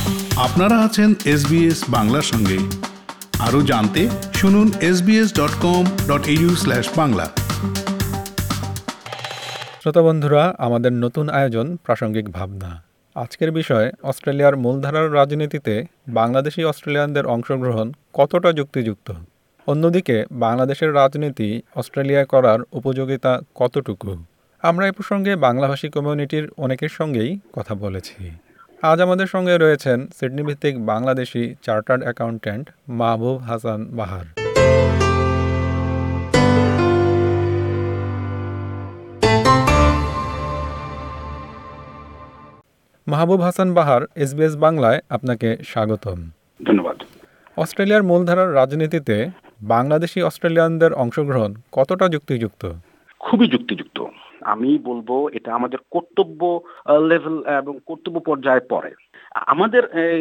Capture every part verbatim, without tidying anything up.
আপনারা আছেন এসবিএস বাংলার সঙ্গে। আরও জানতে শুনুন S B S dot com dot A U slash Bangla. শ্রোতা বন্ধুরা, আমাদের নতুন আয়োজন প্রাসঙ্গিক ভাবনা। আজকের বিষয়, অস্ট্রেলিয়ার মূলধারার রাজনীতিতে বাংলাদেশি অস্ট্রেলিয়ানদের অংশগ্রহণ কতটা যুক্তিযুক্ত। অন্যদিকে বাংলাদেশের রাজনীতি অস্ট্রেলিয়ায় করার উপযোগিতা কতটুকু। আমরা এ প্রসঙ্গে বাংলাভাষী কমিউনিটির অনেকের সঙ্গেই কথা বলেছি। আজ আমাদের সঙ্গে রয়েছেন সিডনি ভিত্তিক Bangladeshi chartered accountant Mahbub Hasan Bahar. Mahbub Hasan Bahar, SBS বাংলায় আপনাকে স্বাগতম। ধন্যবাদ। অস্ট্রেলিয়ার মূলধারার রাজনীতিতে বাংলাদেশি অস্ট্রেলিয়ানদের অংশগ্রহণ কতটা যুক্তিযুক্ত? খুবই যুক্তিযুক্ত। আমি বলবো এটা আমাদের কর্তব্য লেভেল এবং কর্তব্য পর্যায়ে পড়ে। আমাদের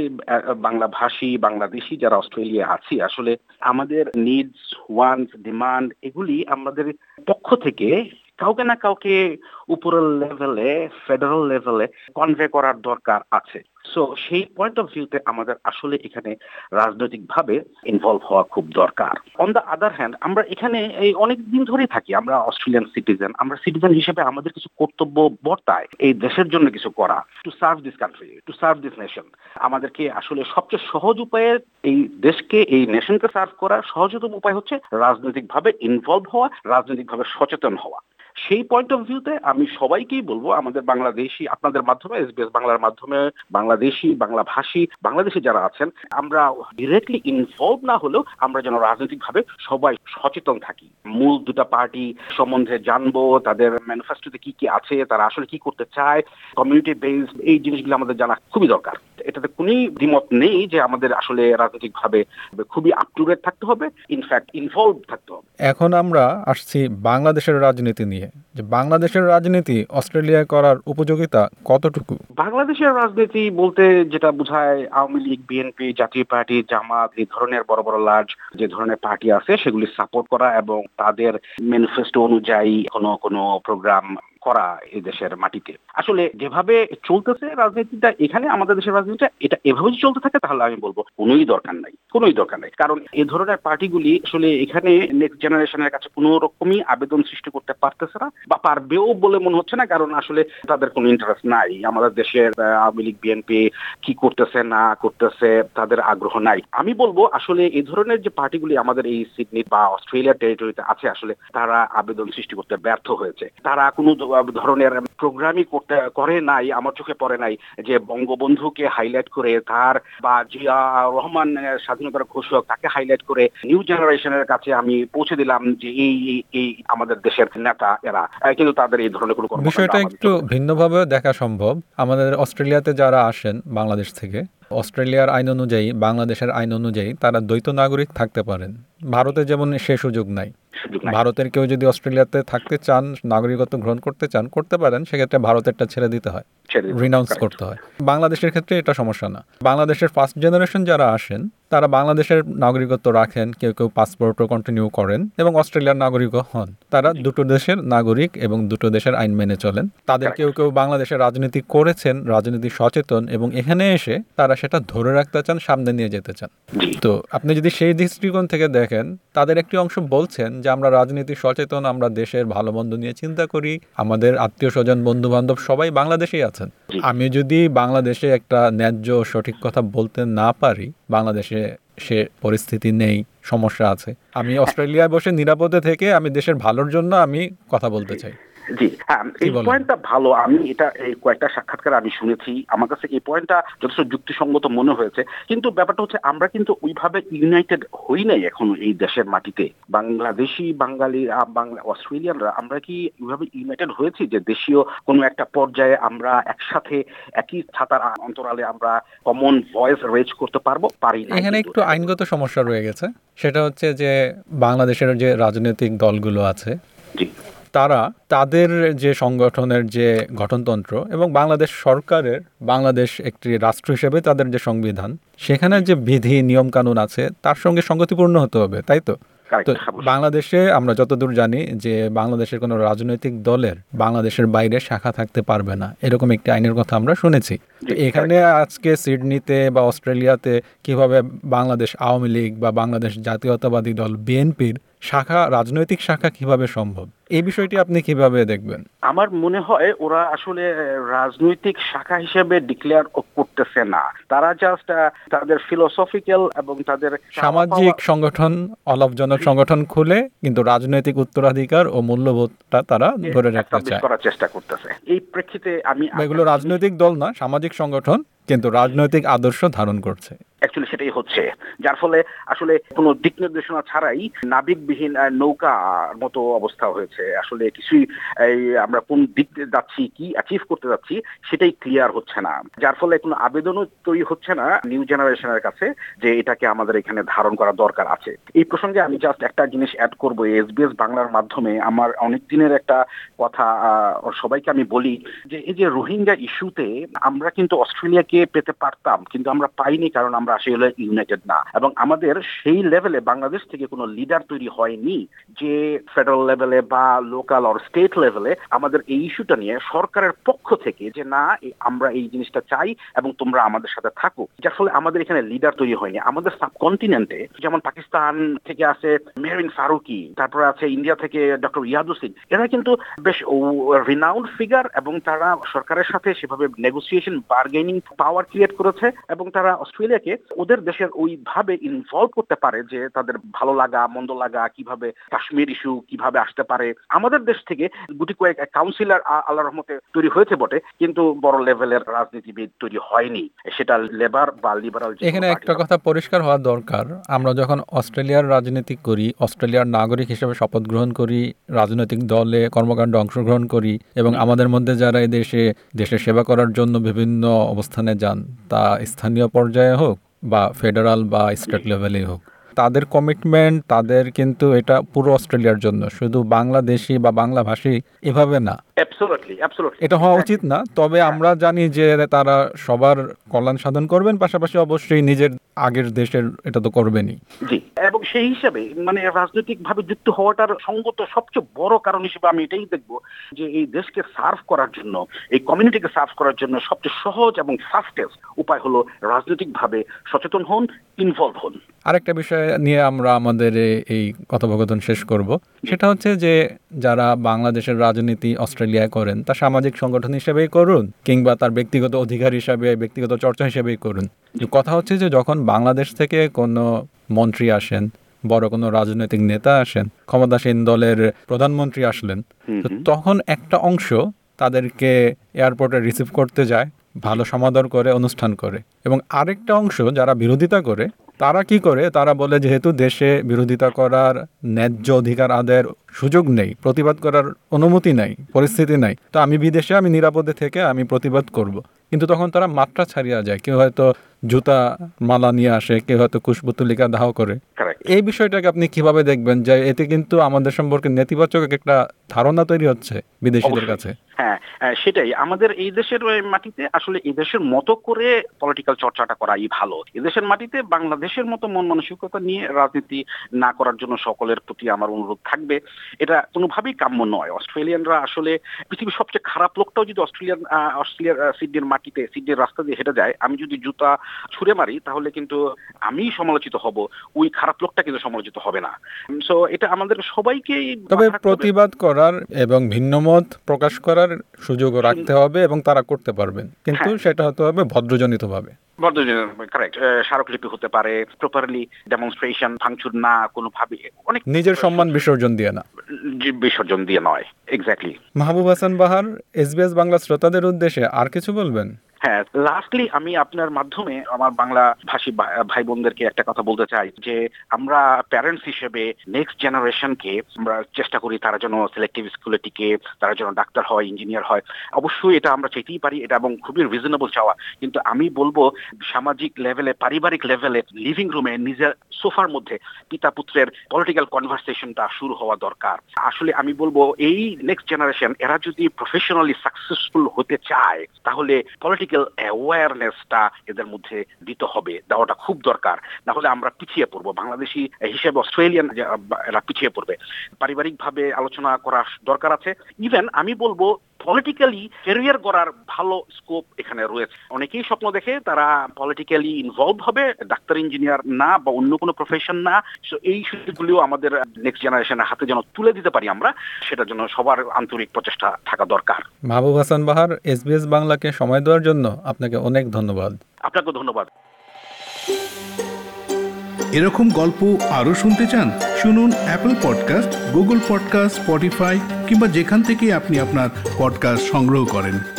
বাংলা ভাষী বাংলাদেশি যারা অস্ট্রেলিয়া আছি, আসলে আমাদের নিডস, ওয়ান্টস, ডিমান্ড এগুলি আমাদের পক্ষ থেকে কাউকে না কাউকে উপরের লেভেলে, ফেডারেল লেভেলে কনভে করার দরকার আছে। সো সেই পয়েন্ট অফ ভিউতে আমাদের আসলে এখানে রাজনৈতিকভাবে ইনভলভ হওয়া খুব দরকার। অন দ্য আদার হ্যান্ড, আমরা এখানে এই অনেক দিন ধরেই থাকি, আমরা অস্ট্রেলিয়ান সিটিজেন। আমরা সিটিজেন হিসেবে আমাদের কিছু কর্তব্য বর্তায়, এই দেশের জন্য কিছু করা, to serve this country, to serve this nation. আমাদেরকে আসলে সবচেয়ে সহজ উপায়ে এই দেশকে, এই নেশনকে সার্ভ করার সহজতম উপায় হচ্ছে রাজনৈতিকভাবে ইনভলভ হওয়া, রাজনৈতিকভাবে সচেতন হওয়া। সেই পয়েন্ট অফ ভিউতে আমি সবাইকেই বলবো, আমাদের বাংলাদেশি, আপনাদের মাধ্যমে, এসবিএস বাংলার মাধ্যমে বাংলাদেশি, বাংলা ভাষী, বাংলাদেশি যারা আছেন, আমরা ডিরেক্টলি ইনভলভ না হলেও আমরা যেন রাজনৈতিকভাবে সবাই সচেতন থাকি। মূল দুটা পার্টি সম্বন্ধে জানবো, তাদের ম্যানিফেস্টোতে কি কি আছে, তারা আসলে কি করতে চায়, কমিউনিটি বেসড এই জিনিসগুলো আমাদের জানা খুবই দরকার। এটাতে কোনই দ্বিমত নেই যে আমাদের আসলে রাজনৈতিকভাবে খুবই আপ টু ডেট থাকতে হবে, ইনফ্যাক্ট ইনভলভ থাকতে হবে। এখন আমরা আসছি বাংলাদেশের রাজনীতি নিয়ে, যে বাংলাদেশের রাজনীতি অস্ট্রেলিয়ায় করার উপযোগিতা কতটুকু। বাংলাদেশের রাজনীতি বলতে যেটা বোঝায়, আওয়ামী লীগ, বিএনপি, জাতীয় পার্টি, জামাত, এই ধরনের বড় বড় লার্জ যে ধরনের পার্টি আছে সেগুলি সাপোর্ট করা এবং তাদের ম্যানিফেস্টো অনুযায়ী কোনো কোনো প্রোগ্রাম করা এই দেশের মাটিতে। আসলে যেভাবে চলতেছে রাজনীতিটা এখানে, আমাদের দেশের রাজনীতিটা এটা এভাবে যদি চলতে থাকে তাহলে আমি বলবো কোনোই দরকার নাই, কোনোই দরকার নাই। কারণ এই ধরনের পার্টিগুলি আসলে এখানে নেক্সট জেনারেশনের কাছে কোনো রকমই আবেদন সৃষ্টি করতে পারতেছে না বা পারবেও বলে মনে হচ্ছে না, কারণ আসলে তাদের কোনো ইন্টারেস্ট নাই। আমাদের দেশের আওয়ামী লীগ, বিএনপি কি করতেছে না করতেছে তাদের আগ্রহ নাই। আমি বলবো আসলে এই ধরনের যে পার্টিগুলি আমাদের এই সিডনি বা অস্ট্রেলিয়ার টেরিটরিতে আছে, আসলে তারা আবেদন সৃষ্টি করতে ব্যর্থ হয়েছে। তারা কোনো ধরনের প্রোগ্রামই করতে করে নাই, আমার চোখে পড়ে নাই যে বঙ্গবন্ধুকে হাইলাইট করে তার, বা জিয়া রহমান স্বাধীনতার ঘোষক, তাকে হাইলাইট করে নিউ জেনারেশনের কাছে আমি পৌঁছে দিলাম যে এই এই আমাদের দেশের নেতা এরা। কিন্তু তাদের এই ধরনের কোনো কর্মকাণ্ড, বিষয়টা একটু ভিন্নভাবে দেখা সম্ভব। আমাদের অস্ট্রেলিয়াতে যারা আসেন বাংলাদেশ থেকে, অস্ট্রেলিয়ার আইন অনুযায়ী, বাংলাদেশের আইন অনুযায়ী তারা দ্বৈত নাগরিক থাকতে পারেন। ভারতে যেমন সে সুযোগ নাই। ভারতের কেউ যদি অস্ট্রেলিয়াতে থাকতে চান, নাগরিকত্ব গ্রহণ করতে চান, করতে পারেন, সেক্ষেত্রে ভারতেরটা ছেড়ে দিতে হয়, রিনাউন্স করতে হয়। বাংলাদেশের ক্ষেত্রে এটা সমস্যা না। বাংলাদেশের ফার্স্ট জেনারেশন যারা আসেন তারা বাংলাদেশের নাগরিকত্ব রাখেন, কেউ কেউ পাসপোর্টও কন্টিনিউ করেন এবং অস্ট্রেলিয়ার নাগরিকও হন। তারা দুটো দেশের নাগরিক এবং দুটো দেশের আইন মেনে চলেন। তাদের কেউ কেউ বাংলাদেশের রাজনীতি করেছেন, রাজনীতি সচেতন, এবং এখানে এসে তারা সেটা ধরে রাখতে চান, সামনে নিয়ে যেতে চান। তো আপনি যদি সেই দৃষ্টিকোণ থেকে দেখেন, তাদের একটি অংশ বলছেন যে আমরা রাজনীতি সচেতন, আমরা দেশের ভালো মন্দ নিয়ে চিন্তা করি, আমাদের আত্মীয় স্বজন, বন্ধু বান্ধব সবাই বাংলাদেশেই আছেন। আমি যদি বাংলাদেশে একটা ন্যায্য সঠিক কথা বলতে না পারি, বাংলাদেশে সে পরিস্থিতি নেই, সমস্যা আছে, আমি অস্ট্রেলিয়ায় বসে নিরাপদে থেকে আমি দেশের ভালোর জন্য আমি কথা বলতে চাই। জি হ্যাঁ, এই পয়েন্টটা ভালো। আমি এটা এই কয়েকটা সাক্ষাৎকার আমি শুনেছি, আমার কাছে এই পয়েন্টটা যথেষ্ট যুক্তিসঙ্গত মনে হয়েছে। কিন্তু ব্যাপারটা হচ্ছে আমরা কিন্তু ওইভাবে ইউনাইটেড হই নাই এখনো এই দেশের মাটিতে। বাংলাদেশি, বাঙালি, বাংলা অস্ট্রেলিয়ানরা আমরা কি ওইভাবে ইউনাইটেড হয়েছি যে দেশীয় কোনো একটা পর্যায়ে আমরা একসাথে একই ছাতার অন্তরালে আমরা কমন ভয়েস রেজ করতে পারবো? পারি না। এখানে একটু আইনগত সমস্যা রয়ে গেছে। সেটা হচ্ছে যে বাংলাদেশের যে রাজনৈতিক দলগুলো আছে, জি, তারা তাদের যে সংগঠনের যে গঠনতন্ত্র এবং বাংলাদেশ সরকারের, বাংলাদেশ একটি রাষ্ট্র হিসেবে তাদের যে সংবিধান, সেখানে যে বিধি নিয়মকানুন আছে তার সঙ্গে সঙ্গতিপূর্ণ হতে হবে, তাই তো? তো বাংলাদেশে আমরা যতদূর জানি যে বাংলাদেশের কোনো রাজনৈতিক দলের বাংলাদেশের বাইরে শাখা থাকতে পারবে না, এরকম একটি আইনের কথা আমরা শুনেছি। তো এখানে আজকে সিডনিতে বা অস্ট্রেলিয়াতে কিভাবে বাংলাদেশ আওয়ামী লীগ বা বাংলাদেশ জাতীয়তাবাদী দল বিএনপির শাখা রাজনৈতিক শাখা কিভাবে সম্ভব, এই বিষয়টি আপনি কিভাবে দেখবেন? আমার মনে হয় ওরা আসলে রাজনৈতিক শাখা হিসেবে ডিক্লেয়ার করতেছে না, তারা জাস্ট তাদের ফিলোসফিক্যাল এবং তাদের সামাজিক সংগঠন, অলাভজনক সংগঠন খুলে কিন্তু রাজনৈতিক উত্তরাধিকার ও মূল্যবোধটা তারা ধরে রাখতে চায়, করার চেষ্টা করতেছে। এই প্রেক্ষিতে আমি এগুলো রাজনৈতিক দল না, সামাজিক সংগঠন, কিন্তু রাজনৈতিক আদর্শ ধারণ করছে। অ্যাকচুয়ালি সেটাই হচ্ছে, যার ফলে আসলে কোনো দিক নির্দেশনা ছাড়াই নাবিকবিহীন নৌকা মতো অবস্থা হয়েছে। আসলে কিছুই এই আমরা কোন দিক যাচ্ছি, কি অ্যাচিভ করতে যাচ্ছি সেটাই ক্লিয়ার হচ্ছে না, যার ফলে কোনো আবেদনও তৈরি হচ্ছে না নিউ জেনারেশনের কাছে যে এটাকে আমাদের এখানে ধারণ করা দরকার আছে। এই প্রসঙ্গে আমি জাস্ট একটা জিনিস অ্যাড করবো, এসবিএস বাংলার মাধ্যমে আমার অনেক দিনের একটা কথা সবাইকে আমি বলি যে এই যে রোহিঙ্গা ইস্যুতে আমরা কিন্তু অস্ট্রেলিয়াকে পেতে পারতাম, কিন্তু আমরা পাইনি, কারণ আমরা আসলে ইউনাইটেড না, এবং আমাদের সেই লেভেলে বাংলাদেশ থেকে কোনো লিডার তৈরি হয়নি যে ফেডারেল লেভেলে বা লোকাল অর স্টেট লেভেলে আমাদের এই ইস্যুটা নিয়ে সরকারের পক্ষ থেকে যে না আমরা এই জিনিসটা চাই এবং তোমরা আমাদের সাথে থাকো, যার ফলে আমাদের এখানে লিডার তৈরি হয়নি। আমাদের সাবকন্টিনেন্টে যেমন পাকিস্তান থেকে আছে মেহরিন ফারুকি, তারপরে আছে ইন্ডিয়া থেকে ডক্টর ইয়াদুসিন, এরা কিন্তু বেশ রিনাউন্ড ফিগার এবং তারা সরকারের সাথে সেভাবে নেগোসিয়েশন বার্গেনিং পাওয়ার ক্রিয়েট করেছে এবং তারা অস্ট্রেলিয়াকে ওদের দেশের ওইভাবে ইনভলভ করতে পারে যে তাদের ভালো লাগা মন্দ লাগা কিভাবে কাশ্মীর ইস্যু কিভাবে আসতে পারে। আমাদের দেশ থেকে গুটি কয়েক কাউন্সিলর আল্লাহর রহমতে তৈরি হয়েছে বটে, কিন্তু বড় লেভেলের রাজনীতিবিদ তৈরি হয়নি, সেটা লেবার বা লিবারাল। এখানে একটা কথা পরিষ্কার হওয়া দরকার, আমরা যখন অস্ট্রেলিয়ার রাজনীতি করি, অস্ট্রেলিয়ার নাগরিক হিসেবে শপথ গ্রহণ করি, রাজনৈতিক দলে কর্মকাণ্ডে অংশগ্রহণ করি এবং আমাদের মধ্যে যারা এই দেশে দেশের সেবা করার জন্য বিভিন্ন অবস্থানে যান, তা স্থানীয় পর্যায়ে হোক বা ফেডারাল বা স্টেট লেভেলেই হোক, তাদের কমিটমেন্ট তাদের কিন্তু এটা পুরো অস্ট্রেলিয়ার জন্য, শুধু বাংলাদেশি বা বাংলাভাষী এভাবে না। এটা হওয়া উচিত না। তবে আমরা জানি যে তারা সবার কল্যাণ সাধন করবেন, পাশাপাশি অবশ্যই নিজের আগের দেশের এটা তো করবেনই। জি, এবং সেই হিসাবে মানে রাজনৈতিক ভাবে যুক্ত হওয়াটার সঙ্গত সবচেয়ে বড় কারণ হিসেবে আমি এটাই দেখবো যে এই দেশকে সার্ভ করার জন্য, এই কমিউনিটিকে সার্ভ করার জন্য সবচেয়ে সহজ এবং ফাস্টেস্ট উপায় হলো রাজনৈতিক ভাবে সচেতন হন, ইনভলভ হন। আরেকটা বিষয় নিয়ে আমরা আমাদের এই কথোপকথন শেষ করব, সেটা হচ্ছে যে যারা বাংলাদেশের রাজনীতি অস্ট্রেলিয়ায় করেন তা সামাজিক সংগঠন হিসেবেই করুন কিংবা তার ব্যক্তিগত অধিকার হিসাবে ব্যক্তিগত চর্চা হিসেবেই করুন, কথা হচ্ছে যে যখন বাংলাদেশ থেকে কোনো মন্ত্রী আসেন, বড় কোনো রাজনৈতিক নেতা আসেন, ক্ষমতাসীন দলের প্রধানমন্ত্রী আসলেন, তো তখন একটা অংশ তাদেরকে এয়ারপোর্টে রিসিভ করতে যায়, ভালো সমাদর করে অনুষ্ঠান করে, এবং আরেকটা অংশ যারা বিরোধিতা করে তারা কি করে, তারা বলে যেহেতু দেশে বিরোধিতা করার ন্যায্য অধিকার আদায়ের সুযোগ নেই, প্রতিবাদ করার অনুমতি নাই, পরিস্থিতি নাই, তো আমি বিদেশে আমি নিরাপদে থেকে আমি প্রতিবাদ করব। কিন্তু তখন তারা মাত্রা ছাড়িয়ে যায়, কেউ হয়তো জুতা মালা নিয়ে আসে, কেউ হয়তো কুশপুতলিকা দাহ করে। এই বিষয়টাকে আপনি কিভাবে দেখবেন যে এতে কিন্তু আমাদের সম্পর্কে নেতিবাচক একটা ধারণা তৈরি হচ্ছে বিদেশিদের কাছে? হ্যাঁ, সেটাই আমাদের এই দেশের মাটিতে আসলে এই দেশের মতো করে পলিটিক্যাল চর্চাটা করাই ভালো। এই দেশের মাটিতে বাংলাদেশের মতো মন মানসিকতা নিয়ে রাজনীতি না করার জন্য সকলের প্রতি আমার অনুরোধ থাকবে, এটা কোনোভাবেই কাম্য নয়। অস্ট্রেলিয়ানরা আসলে পৃথিবীর সবচেয়ে খারাপ লোকটাও যদি অস্ট্রেলিয়ান অস্ট্রেলিয়ার সিডনির মাটিতে সিডনির রাস্তা দিয়ে হেঁটে যায়, আমি যদি জুতা ছুঁড়ে মারি তাহলে কিন্তু আমি সমালোচিত হব, ওই খারাপ লোকটা কিন্তু সমালোচিত হবে না। সো এটা আমাদের সবাইকেই তবে প্রতিবাদ করার এবং ভিন্নমত প্রকাশ করার সুযোগও রাখতে হবে এবং তারা করতে পারবেন, কিন্তু সেটা হতে হবে ভদ্রজনিতভাবে। কারেক্ট, স্মারকলিপি হতে পারে, প্রপারলি ডেমনস্ট্রেশন, ভাঙচুর না কোনোভাবে, অনেক নিজের সম্মান বিসর্জন দিয়ে না, বিসর্জন দিয়ে নয়। এক্স্যাক্টলি। মাহবুব হাসান বাহার, এসবিএস বাংলা শ্রোতাদের উদ্দেশ্যে আর কিছু বলবেন? হ্যাঁ, লাস্টলি আমি আপনার মাধ্যমে আমার বাংলা ভাষী ভাই বোনদেরকে একটা কথা বলতে চাই যে আমরা প্যারেন্টস হিসেবে নেক্সট জেনারেশনকে আমরা চেষ্টা করি তারা যেন সিলেক্টিভ স্কুলে টিকে, তারা যেন ডাক্তার হয়, ইঞ্জিনিয়ার হয়। অবশ্যই এটা আমরা চাইতেই পারি, এটা এবং খুবই রিজনেবল চাওয়া, কিন্তু আমি বলবো সামাজিক লেভেলে, পারিবারিক লেভেলে, লিভিং রুমে নিজের সোফার মধ্যে পিতা পুত্রের পলিটিক্যাল কনভারসেশনটা শুরু হওয়া দরকার। আসলে আমি বলবো এই নেক্সট জেনারেশন এরা যদি প্রফেশনালি সাকসেসফুল হতে চায় তাহলে পলিটিক্যাল অ্যাওয়ারনেসটা এদের মধ্যে দিতে হবে, দেওয়াটা খুব দরকার। না হলে আমরা পিছিয়ে পড়বো, বাংলাদেশি হিসেবে অস্ট্রেলিয়ান এরা পিছিয়ে পড়বে। পারিবারিক ভাবে আলোচনা করা দরকার আছে। ইভেন আমি বলবো পলিটিক্যালি ক্যারিয়ার গড়ার ভালো স্কোপ এখানে রয়েছে। অনেকেই স্বপ্ন দেখে তারা পলিটিক্যালি ইনভলভ হবে, ডাক্তার ইঞ্জিনিয়ার না বা অন্য কোনো প্রফেশন না। সো এই সুযোগগুলিও আমাদের নেক্সট জেনারেশনের হাতে যেন তুলে দিতে পারি আমরা, সেটার জন্য সবার আন্তরিক প্রচেষ্টা থাকা দরকার। মাহবুব হাসান বাহার, এসবিএস বাংলাকে সময় দেওয়ার জন্য আপনাকে অনেক ধন্যবাদ। আপনাকে ধন্যবাদ। এরকম গল্প আরও শুনতে চান? শুনুন Apple podcast, Google podcast, Spotify কিংবা যেখান থেকে আপনি আপনার পডকাস্ট সংগ্রহ করেন।